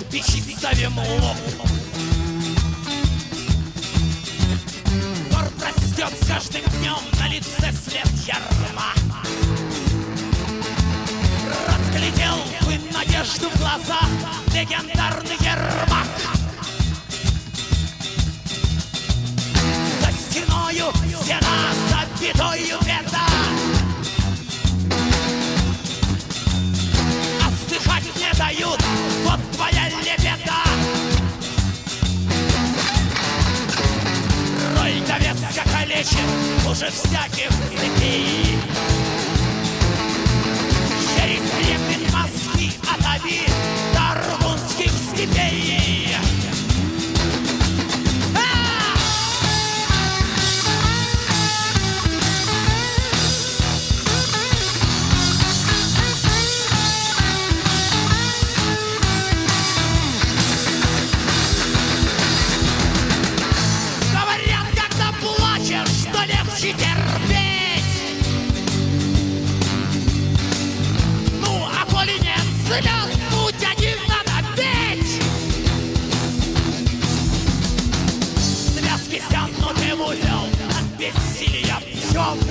печи ставим лоб. Горб растет с каждым днем, на лице след ярма. Разглядел бы надежду в глазах легендарный Ермак. За стеною стена, за бедою беда. Остыхать не дают, вот твоя лебеда. Роль довеска калечит уже всяких цепей. Через крепит мозги от обид до румынских степей. Говорят, когда плачешь, что легче терпеть. Ну, а коли нет слез, путь один надо петь. Связки стянуты в узел, от бессилия пьем.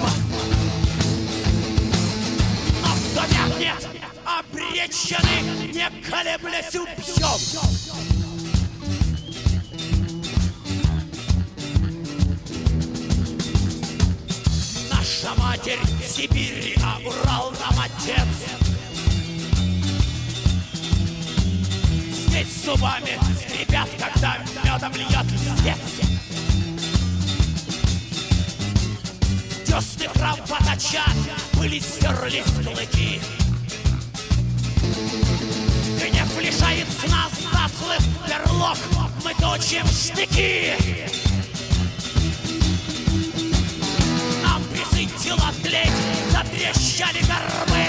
Но кто вякнет, обречены, не колеблясь убьем. Наша матерь Сибирь, а Урал нам отец. Здесь зубами скрипят, когда медом льет льстец. Десны кровоточат, пыли стерлись клыки. Гнев лишает с нас затхлых берлог, мы точим штыки. Нам присытило тлеть, затрещали горбы.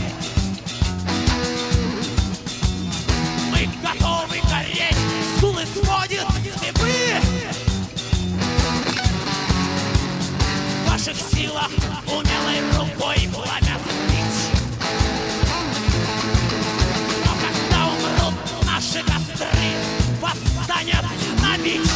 Мы готовы гореть, скулы сводит в дыбы. В ваших силах умелой рукой пламя спить. Но когда умрут наши костры, восстанет на бич.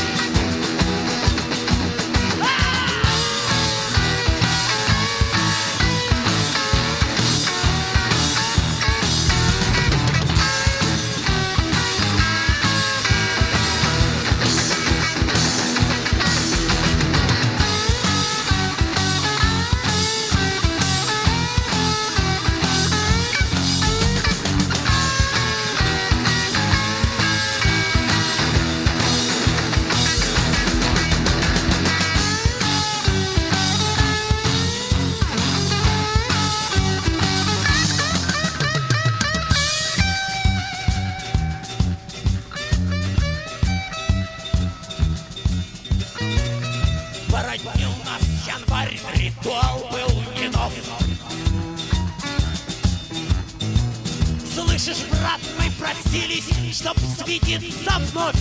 Породнил нас январь, ритуал был не нов. Слышишь, брат, мы простились, чтоб светиться вновь.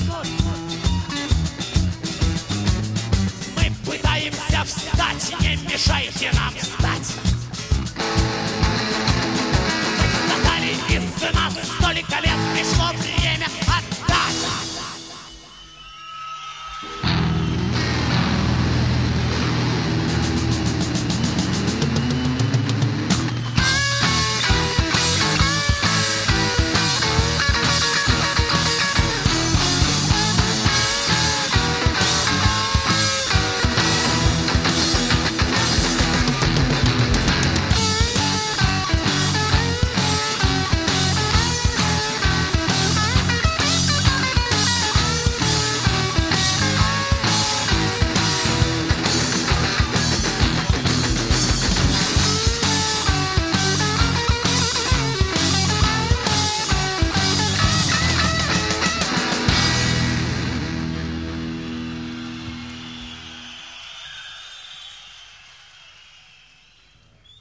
Мы пытаемся встать, не мешайте нам встать. Создали из нас столько лет, пришло время.